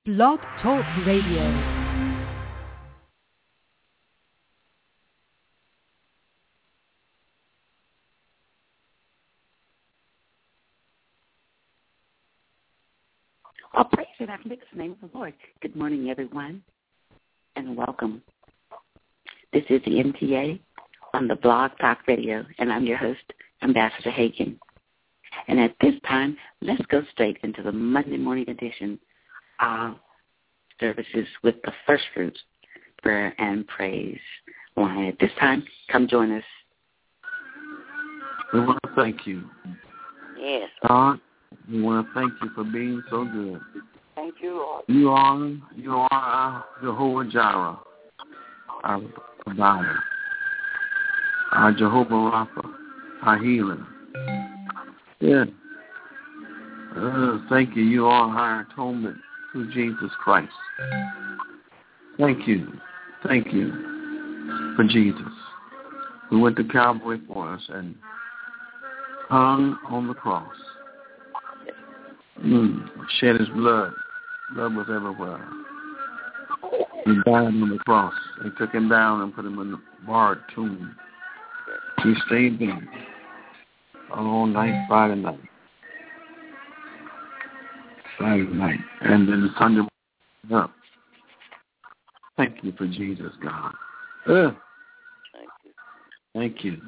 Blog Talk Radio. All praise and I bless the name of the Lord. Good morning, everyone, and welcome. This is the MTA on the Blog Talk Radio, and I'm your host, Ambassador Hagan. And at this time, let's go straight into the Monday morning edition of services with the First Fruits Prayer and Praise line. At this time, come join us. We want to thank you. Yes. God, we want to thank you for being so good. Thank you, Lord. You are our Jehovah Jireh, our provider, our Jehovah Rapha, our healer. Yeah. Thank you. You are our atonement through Jesus Christ. Thank you. Thank you for Jesus, who went to Calvary for us and hung on the cross. Shed his blood. Blood was everywhere. He died on the cross. They took him down and put him in the barred tomb. He stayed there all night, Friday night. And then Sunday up. Thank you for Jesus, God. Thank you.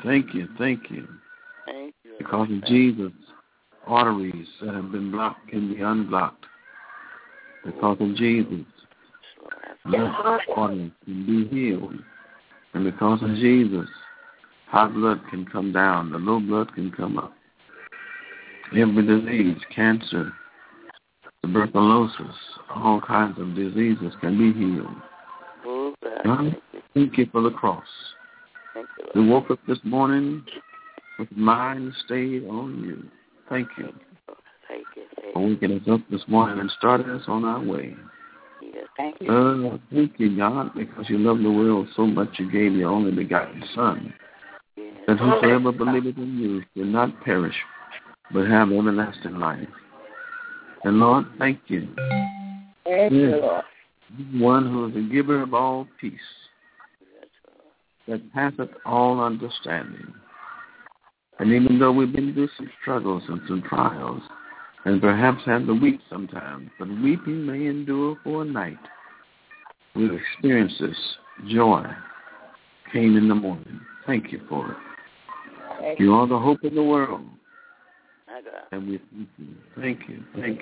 Because of Jesus, arteries that have been blocked can be unblocked. Because of Jesus, arteries can be healed. And because of Jesus, high blood can come down, the low blood can come up. Every disease, cancer, tuberculosis, all kinds of diseases can be healed. God, thank you for the cross. We woke up this morning with mind stayed on you. Thank you for waking us up this morning and starting us on our way. Thank you. Thank you, God, because you love the world so much you gave your only begotten Son, that whosoever believeth in you will not perish, but have everlasting life. And Lord, thank you. Thank you, Lord. One who is the giver of all peace, that passeth all understanding. And even though we've been through some struggles and some trials, and perhaps had the weep sometimes, but weeping may endure for a night, we've experienced this. Joy came in the morning. Thank you for it. You are the hope of the world. And we thank you.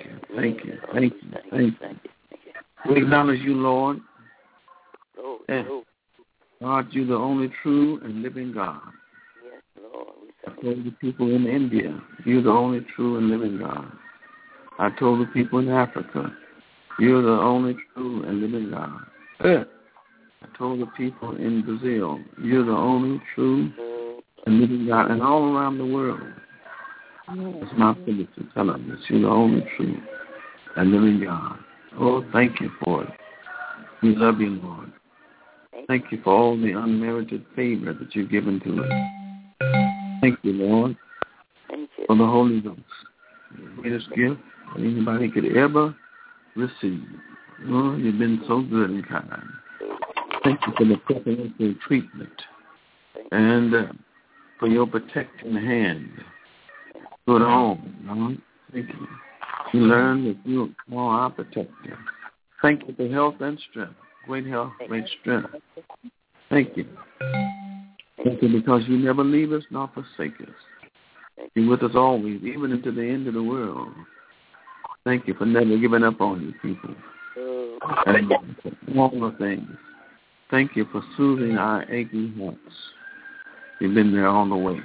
We acknowledge you, Lord. And God, you're the only true and living God. I told the people in India, you're the only true and living God. I told the people in Africa, you're the only true and living God. I told the people in Brazil, you're the only true and living God. And all around the world, it's my privilege to tell them that you're the only true and living God. Oh, thank you for it. We love you, Lord. Thank you for all the unmerited favor that you've given to us. Thank you, Lord, for the Holy Ghost, the greatest gift that anybody could ever receive. Lord, you've been so good and kind. Thank you for the preferential treatment and for your protecting hand. Good home, Lord. Thank you. We learn that you are our protector. Thank you for health and strength. Great health, great strength. Thank you. Thank you because you never leave us nor forsake us. You're with us always, even into the end of the world. Thank you for never giving up on you people. And all the things. Thank you for soothing our aching hearts. You've been there all the way.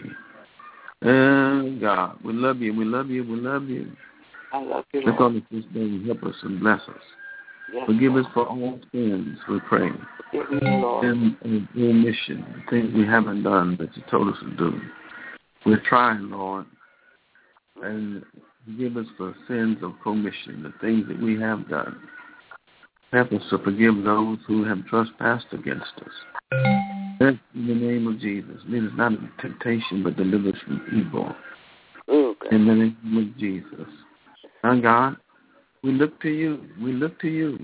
God, we love you. I love you, Let's on this day help us and bless us. Yes, Forgive Lord. us for all sins, we pray. Forgive me, Lord. And remission, things we haven't done that you told us to do. We're trying, Lord. And forgive us for sins of commission, the things that we have done. Help us to forgive those who have trespassed against us. In the name of Jesus. Lead us not into temptation, but deliver us from evil. In the name of Jesus. And God, We look to you. We look to you.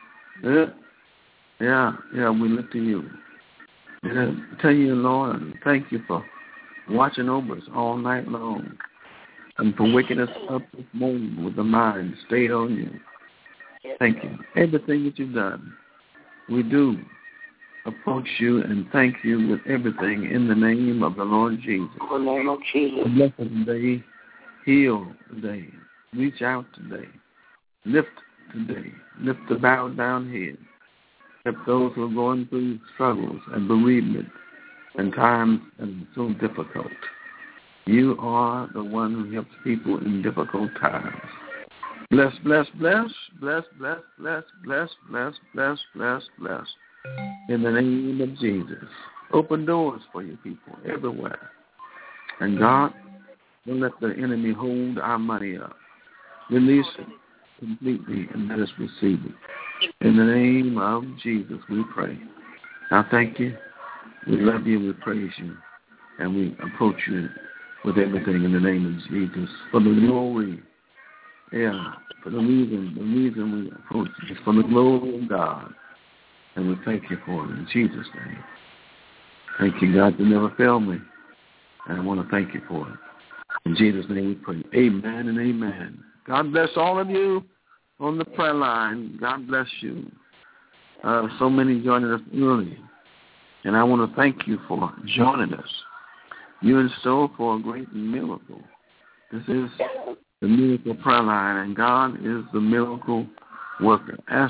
Yeah, we look to you. And I tell you, Lord, thank you for watching over us all night long and for waking us up this morning with the mind stayed on you. Thank you. Everything that you've done, we do approach you and thank you with everything in the name of the Lord Jesus. In the name of Jesus. Bless us today. Heal today. Reach out today. Lift today. Lift the bowed down head. Help those who are going through struggles and bereavement and times that are so difficult. You are the one who helps people in difficult times. Bless, bless, bless, bless, bless, bless, bless, bless, bless, bless, bless. In the name of Jesus. Open doors for your people everywhere. And God, don't let the enemy hold our money up. Release it completely and let us receive it. In the name of Jesus, we pray. Now, thank you. We love you. We praise you. And we approach you with everything in the name of Jesus. For the glory. Yeah, for the reason we approach you is for the glory of God. And we thank you for it in Jesus' name. Thank you, God, you never fail me. And I want to thank you for it. In Jesus' name we pray. Amen and amen. God bless all of you on the prayer line. God bless you. So many joining us early. And I want to thank you for joining us. You're in store for a great miracle. This is the miracle prayer line, and God is the miracle worker. Ask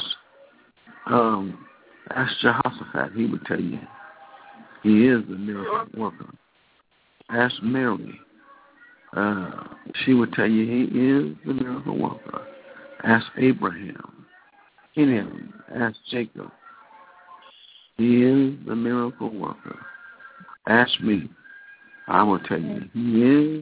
Jehoshaphat, he would tell you. He is the miracle worker. Ask Mary. She would tell you he is the miracle worker. Ask Abraham. Ask Jacob. He is the miracle worker. Ask me. I will tell you. He is,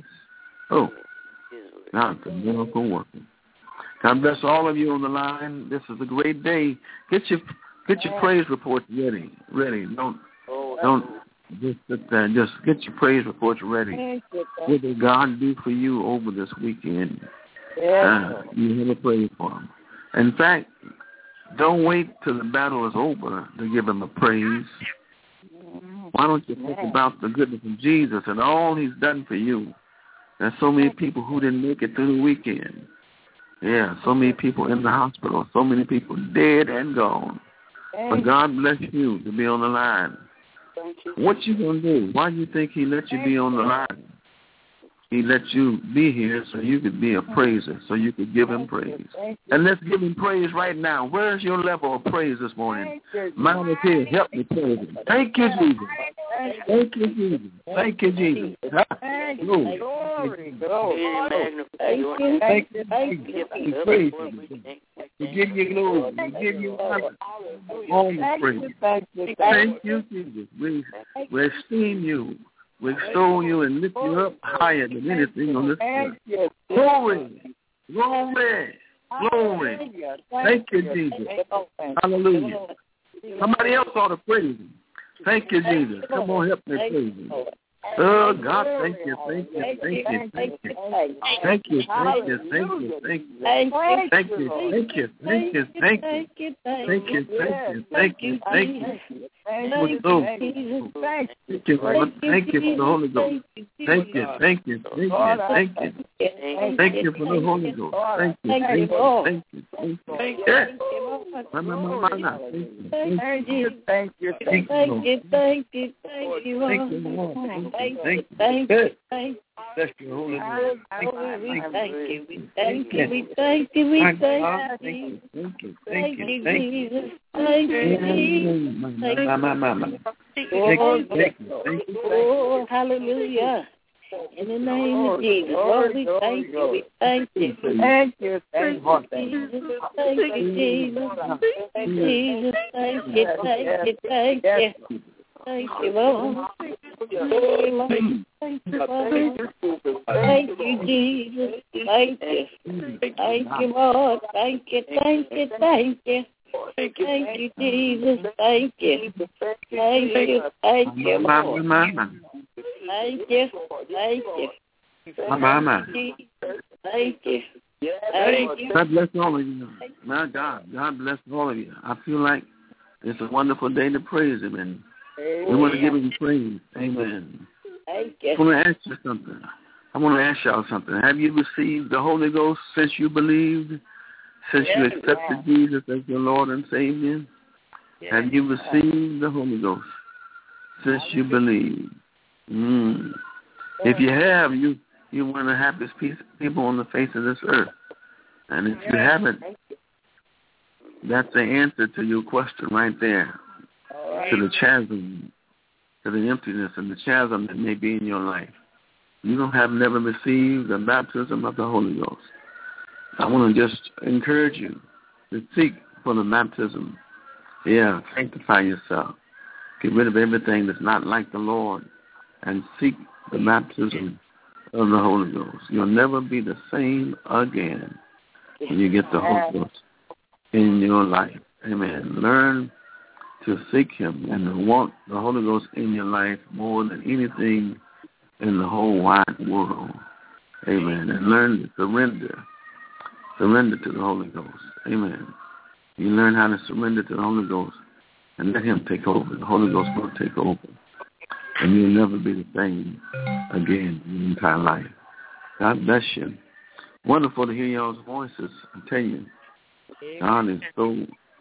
not the miracle worker. God bless all of you on the line. This is a great day. Get your praise reports ready. Don't just sit there. Just get your praise reports ready. What did God do for you over this weekend? You have a praise for him. In fact, don't wait till the battle is over to give him a praise. Why don't you think about the goodness of Jesus and all he's done for you? There's so many people who didn't make it through the weekend. Yeah, so many people in the hospital, so many people dead and gone. But God bless you to be on the line. What you going to do? Why do you think he let you be on the line? He let you be here so you could be a praiser, so you could give him praise. And let's give him praise right now. Where's your level of praise this morning? Mine is here. Help me praise him. Thank you, Jesus. Thank you, Jesus. Thank you, Jesus. Glory. Thank you. We praise you. We give you glory. We give you honor. All the praise. Thank you, Jesus. We esteem you. We extol you and lift you up higher than anything on this earth. Glory. Glory. Glory. Thank you, Jesus. Hallelujah. Somebody else ought to praise him. Thank you, Jesus. Come on, help me praise him. Oh, God, thank you, thank you, thank you, thank you. Thank you, thank you, thank you, thank you. Thank you, thank you, thank you, thank you. Thank you, thank you, thank you, thank you. Thank you, Lord. Thank you for the Holy Ghost. Thank you, thank you, thank you, thank you. Thank you for the Holy Ghost. Thank you, thank you, thank you, thank you. Thank you, thank you, thank you, thank you, thank you, thank you, Lord. Thank you. Bless your holy name. We thank you. We thank you. We thank you. We thank you. Thank you. Thank you. Thank you. Jesus. Thank you, Jesus. Thank you. Oh, hallelujah. In the name of Jesus, Lord, we thank you. We thank you. Thank you. Thank you, Jesus. Thank you, Jesus. Jesus, thank you. Thank you. Thank you. Thank you, Lord. Thank you, Lord. Thank you, Jesus. Thank you. Thank you, Lord. Thank you, thank you, thank you. Thank you, Jesus. Thank you. Thank you, thank you, Lord. Thank you, thank you. Thank you. God bless all of you. My God bless all of you. I feel like it's a wonderful day to praise Him, and we want to give Him praise. Amen. I want to ask you something. I want to ask y'all something. Have you received the Holy Ghost since you believed? Since you accepted Jesus as your Lord and Savior? Have you received the Holy Ghost since you believed? If you have, you're one of the happiest people on the face of this earth. And if you haven't, that's the answer to your question right there. To the chasm, to the emptiness and the chasm that may be in your life. You have never received the baptism of the Holy Ghost. I want to just encourage you to seek for the baptism. Yeah, sanctify yourself. Get rid of everything that's not like the Lord and seek the baptism of the Holy Ghost. You'll never be the same again when you get the Holy Ghost in your life. Amen. Learn to seek Him and to want the Holy Ghost in your life more than anything in the whole wide world. Amen. And learn to surrender. Surrender to the Holy Ghost. Amen. You learn how to surrender to the Holy Ghost and let Him take over. The Holy Ghost will take over. And you'll never be the same again in your entire life. God bless you. Wonderful to hear y'all's voices. I tell you, God is so,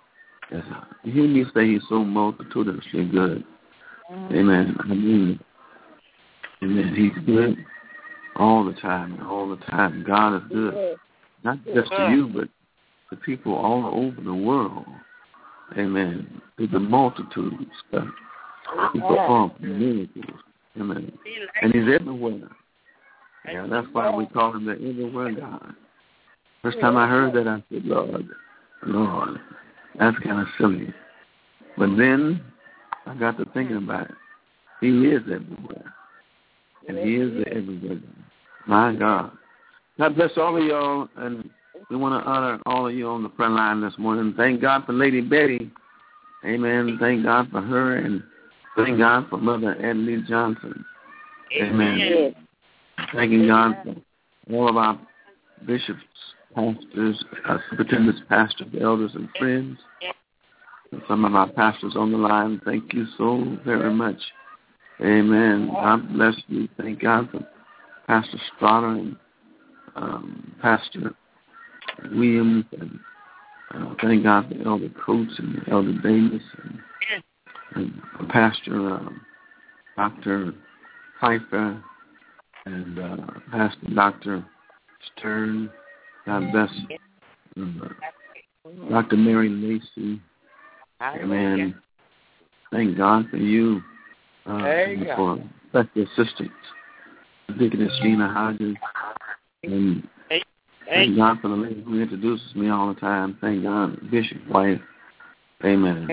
you hear me say He's so multitudinously good. Amen. I mean, amen. He's good all the time. All the time. God is good. Not just to you, but to people all over the world. Amen. There's a multitude of stuff. He performs miracles. Amen. And He's everywhere. Yeah, that's why we call Him the everywhere God. First time I heard that, I said, Lord, that's kind of silly. But then I got to thinking about it. He is everywhere. And He is the everywhere God. My God. God bless all of y'all, and we want to honor all of you on the front line this morning. Thank God for Lady Betty. Amen. Thank God for her, and thank God for Mother Edley Johnson. Amen. Thanking God for all of our bishops, pastors, superintendents, pastors, elders, and friends. And some of our pastors on the line, thank you so very much. Amen. God bless you. Thank God for Pastor Strata and Pastor Williams, and thank God for Elder Coates and Elder Davis and Pastor Dr. Pfeiffer and Pastor Dr. Stern. God bless Dr. Mary Lacey. Amen. Thank God for you for special assistance, Deaconess Gina Hodges. And thank God for the lady who introduces me all the time. Thank God, Bishop White. Amen.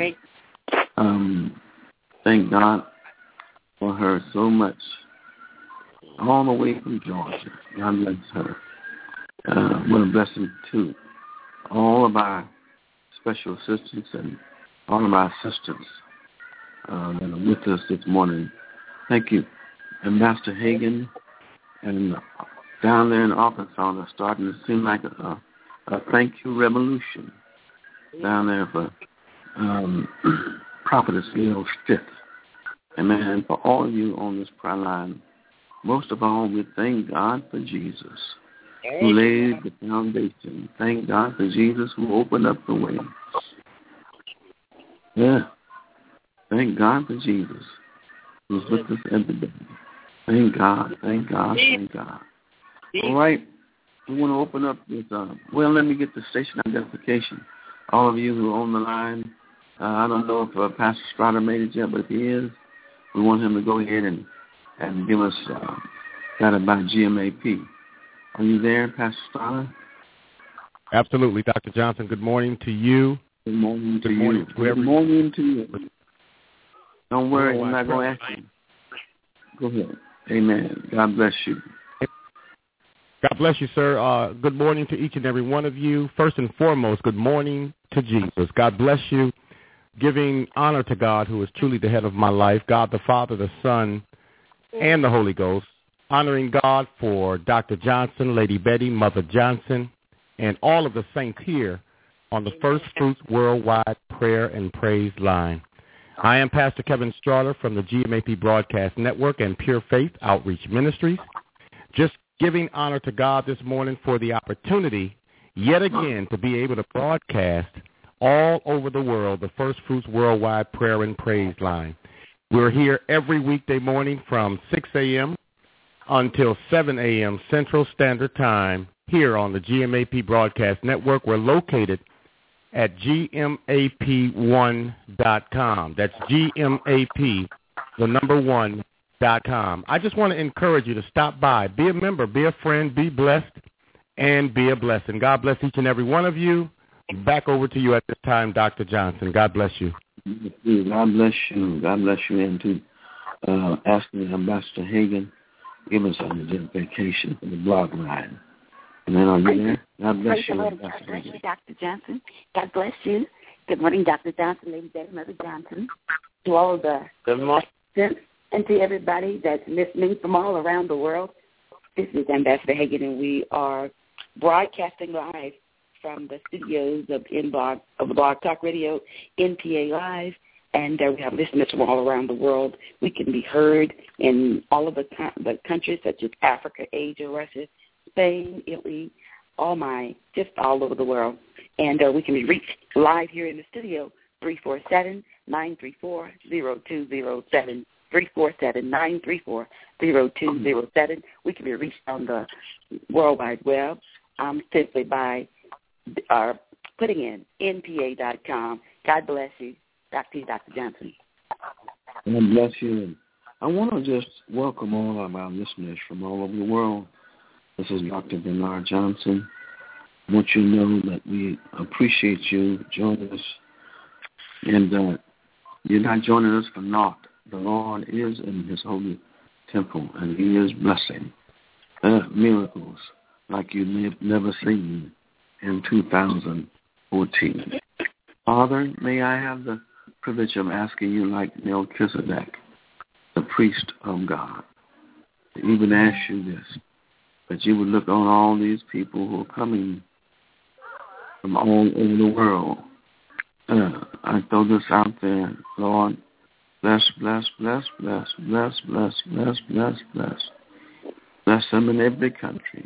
Thank God for her so much. All the way from Georgia. God bless her. What a blessing, too. All of our special assistants and all of our assistants that are with us this morning. Thank you. Ambassador Hagan, and down there in Arkansas, they're starting to seem like a thank you revolution down there for Prophetess Gail Stitt. Amen. For all of you on this prayer line, most of all, we thank God for Jesus, who laid the foundation. Thank God for Jesus, who opened up the way. Yeah. Thank God for Jesus, who's with us every day. Thank God, thank God, thank God. All right. We want to open up with, let me get the station identification. All of you who are on the line, I don't know if Pastor Strata made it yet, but if he is, we want him to go ahead and give us that about GMAP. Are you there, Pastor Strata? Absolutely, Dr. Johnson. Good morning to you. Good morning to you. Good morning to you. Don't worry, I'm not going to ask you. Go ahead. Amen. God bless you. God bless you, sir. Good morning to each and every one of you. First and foremost, good morning to Jesus. God bless you. Giving honor to God, who is truly the head of my life, God the Father, the Son, and the Holy Ghost. Honoring God for Dr. Johnson, Lady Betty, Mother Johnson, and all of the saints here on the First Fruits Worldwide Prayer and Praise Line. I am Pastor Kevin Straughter from the GMAP Broadcast Network and Pure Faith Outreach Ministries. Just giving honor to God this morning for the opportunity yet again to be able to broadcast all over the world the First Fruits Worldwide Prayer and Praise Line. We're here every weekday morning from 6 a.m. until 7 a.m. Central Standard Time here on the GMAP Broadcast Network. We're located at GMAP1.com. That's GMAP, the number 1.com. I just want to encourage you to stop by, be a member, be a friend, be blessed, and be a blessing. God bless each and every one of you. Back over to you at this time, Dr. Johnson. God bless you. God bless you. God bless you. And to asking Ambassador Hagan, give us an identification for the blog line. And then are you there? God bless you. God bless you, Dr. Johnson. God bless you. Good morning, Dr. Johnson, Lady Betty, Mother Johnson. To all of the participants and to everybody that's listening from all around the world. This is Ambassador Hagan, and we are broadcasting live from the studios of Blog Talk Radio, NPA Live, and we have listeners from all around the world. We can be heard in all of the countries such as Africa, Asia, Russia, Spain, Italy, just all over the world. And we can be reached live here in the studio, 347-934-0207, 347-934-0207. We can be reached on the World Wide Web simply by putting in npa.com. God bless you. Back to you, Dr. Johnson. God bless you. I want to just welcome all of our listeners from all over the world. This is Dr. Bernard Johnson. I want you to know that we appreciate you joining us. And you're not joining us for naught. The Lord is in his holy temple, and he is blessing miracles like you've never seen in 2014. Father, may I have the privilege of asking you, like Melchizedek, the priest of God, to even ask you this, that you would look on all these people who are coming from all over the world. I throw this out there, Lord. Bless, bless, bless, bless, bless, bless, bless, bless, bless. Bless them in every country.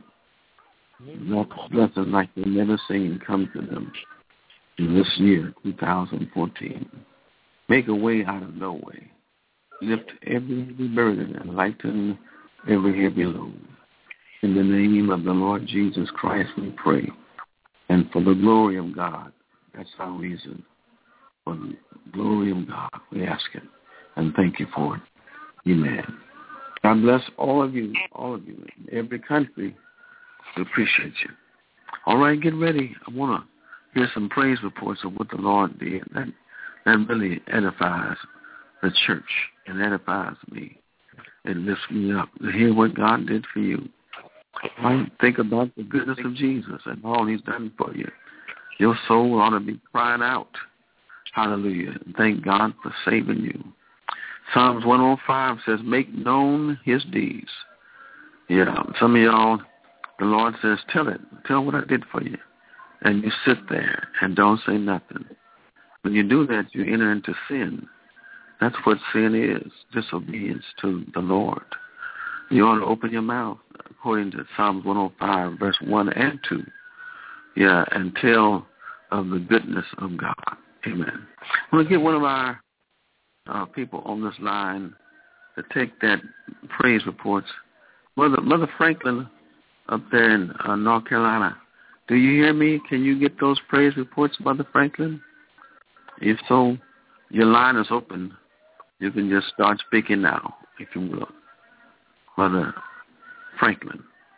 Bless them like they've never seen come to them in this year, 2014. Make a way out of no way. Lift every burden and lighten every heavy load. In the name of the Lord Jesus Christ we pray. And for the glory of God, that's our reason. For the glory of God, we ask it. And thank you for it. Amen. God bless all of you in every country. We appreciate you. All right, get ready. I want to hear some praise reports of what the Lord did. That really edifies the church and edifies me. It lifts me up to hear what God did for you. Right? Think about the goodness of Jesus and all he's done for you. Your soul ought to be crying out. Hallelujah. And thank God for saving you. Psalms 105 says, make known his deeds. Yeah, some of y'all, the Lord says, tell what I did for you. And you sit there and don't say nothing. When you do that, you enter into sin. That's what sin is, disobedience to the Lord. You ought to open your mouth, according to Psalms 105, verse 1 and 2. Yeah, and tell of the goodness of God. Amen. I'm going to get one of our people on this line to take that praise reports. Mother Franklin up there in North Carolina, do you hear me? Can you get those praise reports, Mother Franklin? If so, your line is open. You can just start speaking now, if you will. Mother Franklin.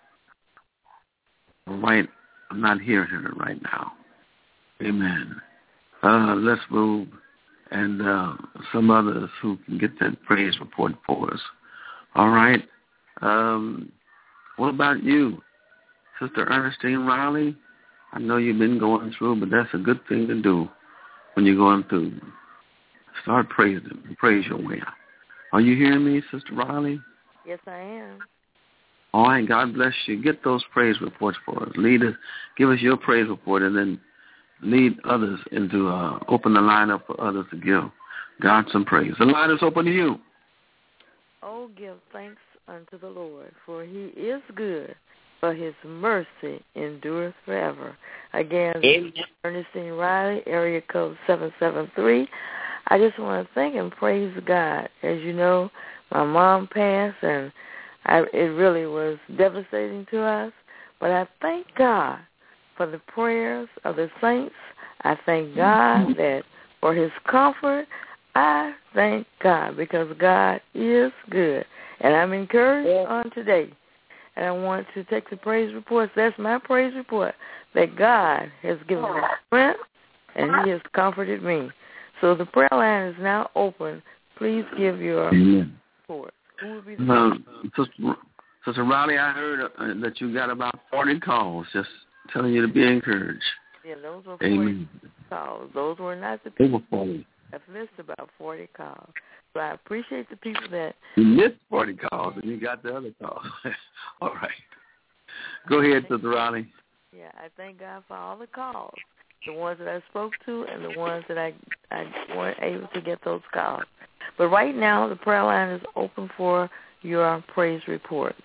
All right, I'm not hearing her right now. Amen. Let's move. And some others who can get that praise report for us. All right. What about you, Sister Ernestine Riley? I know you've been going through, but that's a good thing to do when you're going through. Start praising him. Praise your way out. Are you hearing me, Sister Riley? Yes, I am. All right, God bless you. Get those praise reports for us. Lead us, give us your praise report, and then lead others into open the line up for others to give God some praise. The line is open to you. Oh, give thanks unto the Lord, for he is good, for his mercy endureth forever. Again, Ernestine Riley, area code 773. I just want to thank and praise God. As you know, my mom passed, and it really was devastating to us. But I thank God for the prayers of the saints. I thank God that for his comfort. I thank God because God is good. And I'm encouraged on today. And I want to take the praise reports. That's my praise report, that God has given me strength and he has comforted me. So the prayer line is now open. Please give your report. Who will be the Sister Riley, I heard that you got about 40 calls, just telling you to be encouraged. Yeah, those were 40 calls. Those were not the people. I've missed about 40 calls. So I appreciate the people that... You missed 40 calls and you got the other calls. All right. Go ahead, Sister Riley. Yeah, I thank God for all the calls, the ones that I spoke to and the ones that I weren't able to get those calls. But right now, the prayer line is open for your praise reports.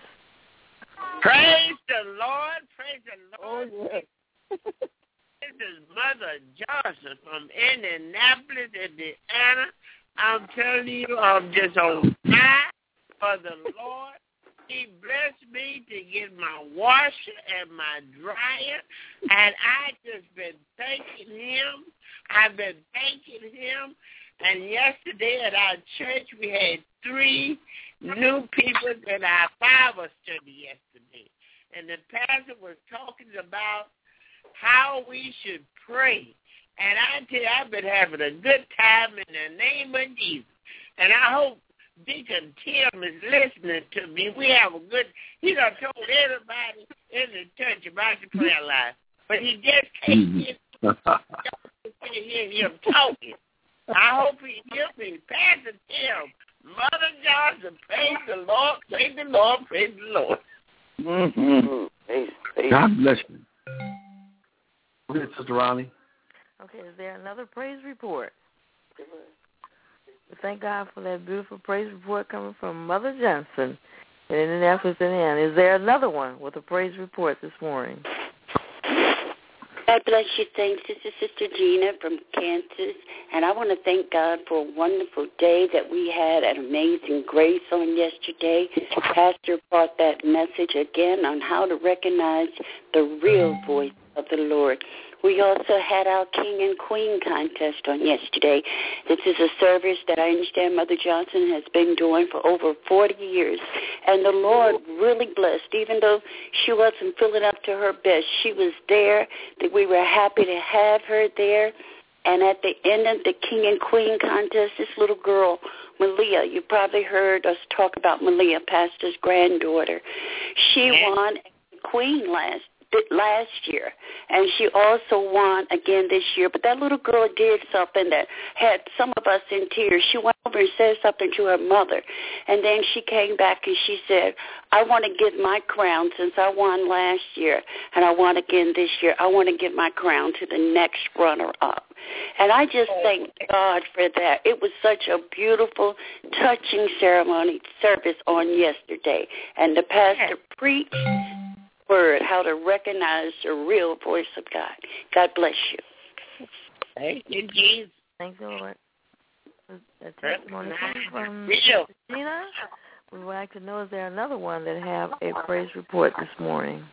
Praise the Lord. Praise the Lord. Oh, yes. This is Mother Johnson from Indianapolis, Indiana. I'm telling you, I'm just on fire for the Lord. He blessed me to get my washer and my dryer, and I just been thanking him. I've been thanking him. And yesterday at our church, we had 3 new people in our Bible study yesterday. And the pastor was talking about how we should pray. And I tell you, I've been having a good time in the name of Jesus. And I hope Deacon Tim is listening to me. We have a good, he done told everybody in the church about the prayer life. But he just can't hear him talking. I hope he hears me. Pastor Tim, Mother Johnson, praise the Lord, praise the Lord, praise the Lord. Mm-hmm. God bless you. Go ahead, Sister Riley. Okay, is there another praise report? Thank God for that beautiful praise report coming from Mother Johnson in Indianapolis, Indiana. Is there another one with a praise report this morning? God bless you. Thanks. This is Sister Gina from Kansas, and I want to thank God for a wonderful day that we had at Amazing Grace on yesterday. Pastor brought that message again on how to recognize the real voice of the Lord. We also had our King and Queen contest on yesterday. This is a service that I understand Mother Johnson has been doing for over 40 years. And the Lord really blessed. Even though she wasn't feeling up to her best, she was there, that we were happy to have her there. And at the end of the King and Queen contest, this little girl, Malia, you probably heard us talk about Malia, Pastor's granddaughter. She won Queen last year, and she also won again this year. But that little girl did something that had some of us in tears. She went over and said something to her mother, and then she came back and she said, I want to give my crown, since I won last year and I won again this year, I want to give my crown to the next runner-up. And I just thank God for that. It was such a beautiful, touching ceremony service on yesterday, and the pastor preached word, how to recognize the real voice of God. God bless you. Thank you, Jesus. Thank you, Lord. A testimony from Gina. We would like to know, is there another one that have a praise report this morning?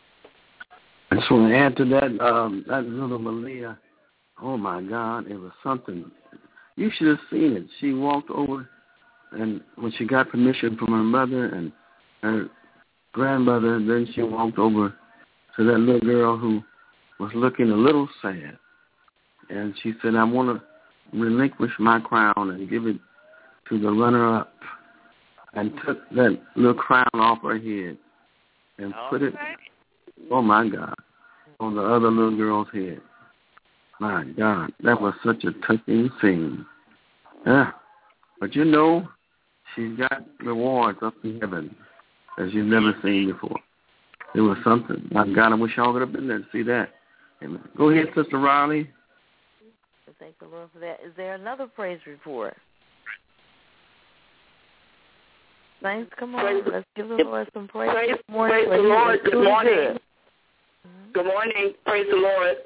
I just want to add to that, that little Malia. Oh, my God, it was something. You should have seen it. She walked over, and when she got permission from her mother and her grandmother, and then she walked over to that little girl who was looking a little sad. And she said, I want to relinquish my crown and give it to the runner-up. And took that little crown off her head and put it, oh, my God, on the other little girl's head. My God, that was such a touching scene. Yeah. But you know, she's got rewards up in heaven. as you've never seen before. It was something. My God, I wish y'all would have been there to see that. Amen. Go ahead, Sister Riley. Thank the Lord for that. Is there another praise report? Saints, come on. Let's give the Lord some praise. Praise the Lord. Good morning. Good morning. Praise the Lord.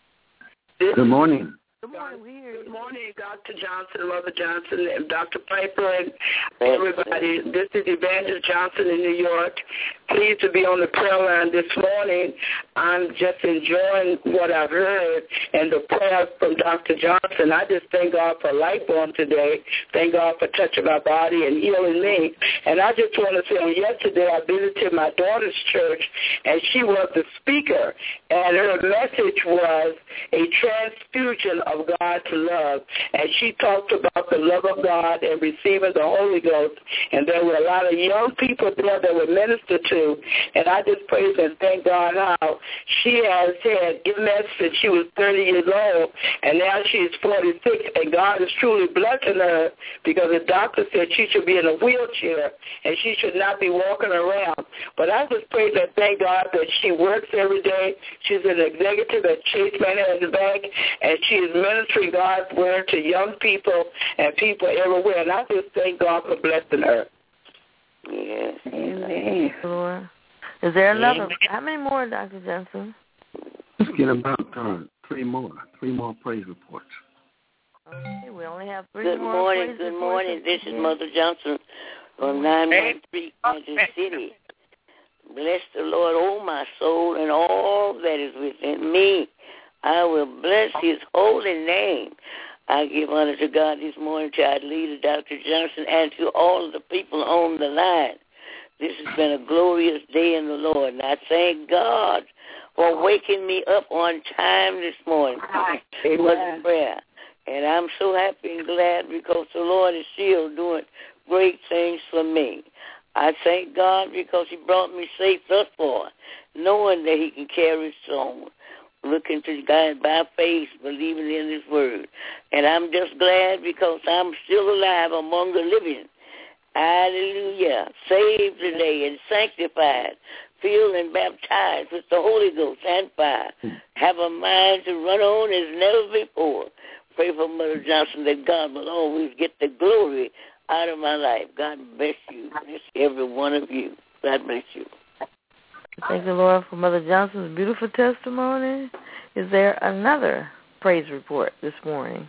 Good morning. Good morning. We hear you. Good morning, Dr. Johnson, Mother Johnson, and Dr. Piper, and everybody. This is Evangelist Johnson in New York. Pleased to be on the prayer line this morning. I'm just enjoying what I've heard and the prayer from Dr. Johnson. I just thank God for life on today. Thank God for touching my body and healing me. And I just want to say, yesterday I visited my daughter's church, and she was the speaker, and her message was a transfusion of God's love. And she talked about the love of God and receiving the Holy Ghost. And there were a lot of young people there that were ministered to. And I just praise and thank God how she has had MS since she was 30 years old, and now she's 46, and God is truly blessing her because the doctor said she should be in a wheelchair and she should not be walking around. But I just praise and thank God that she works every day. She's an executive at Chase Manhattan Bank, and she is ministering God's word to young people and people everywhere. And I just thank God for blessing her. Yes. Amen. Is there another? How many more, Dr. Johnson? Let's get about three more praise reports. Okay, we only have three Good more. Morning. Good morning. This is Mother Johnson from 913 Kansas City. Bless the Lord, oh my soul, and all that is within me. I will bless his holy name. I give honor to God this morning to our leader, Dr. Johnson, and to all of the people on the line. This has been a glorious day in the Lord, and I thank God for waking me up on time this morning for the prayer. And I'm so happy and glad because the Lord is still doing great things for me. I thank God because he brought me safe thus far, knowing that he can carry us on. Looking to God by faith, believing in his word. And I'm just glad because I'm still alive among the living. Hallelujah. Saved today and sanctified, filled and baptized with the Holy Ghost and fire. Have a mind to run on as never before. Pray for Mother Johnson that God will always get the glory out of my life. God bless you. Bless every one of you. God bless you. Thank the Lord for Mother Johnson's beautiful testimony. Is there another praise report this morning?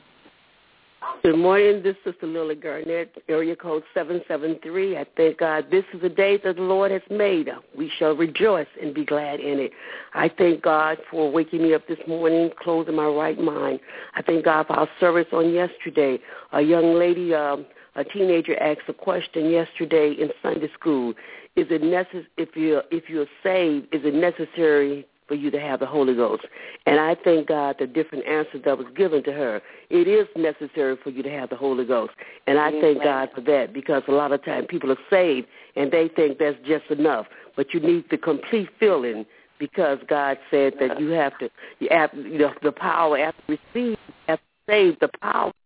Good morning. This is Sister Lily Garnett, area code 773. I thank God this is a day that the Lord has made. We shall rejoice and be glad in it. I thank God for waking me up this morning, closing my right mind. I thank God for our service on yesterday. A young lady, a teenager asked a question yesterday in Sunday school. Is it if you're saved, is it necessary for you to have the Holy Ghost? And I thank God the different answers that was given to her. It is necessary for you to have the Holy Ghost. And I thank God for that because a lot of times people are saved and they think that's just enough. But you need the complete filling because God said that you have the power after receive, after save, the power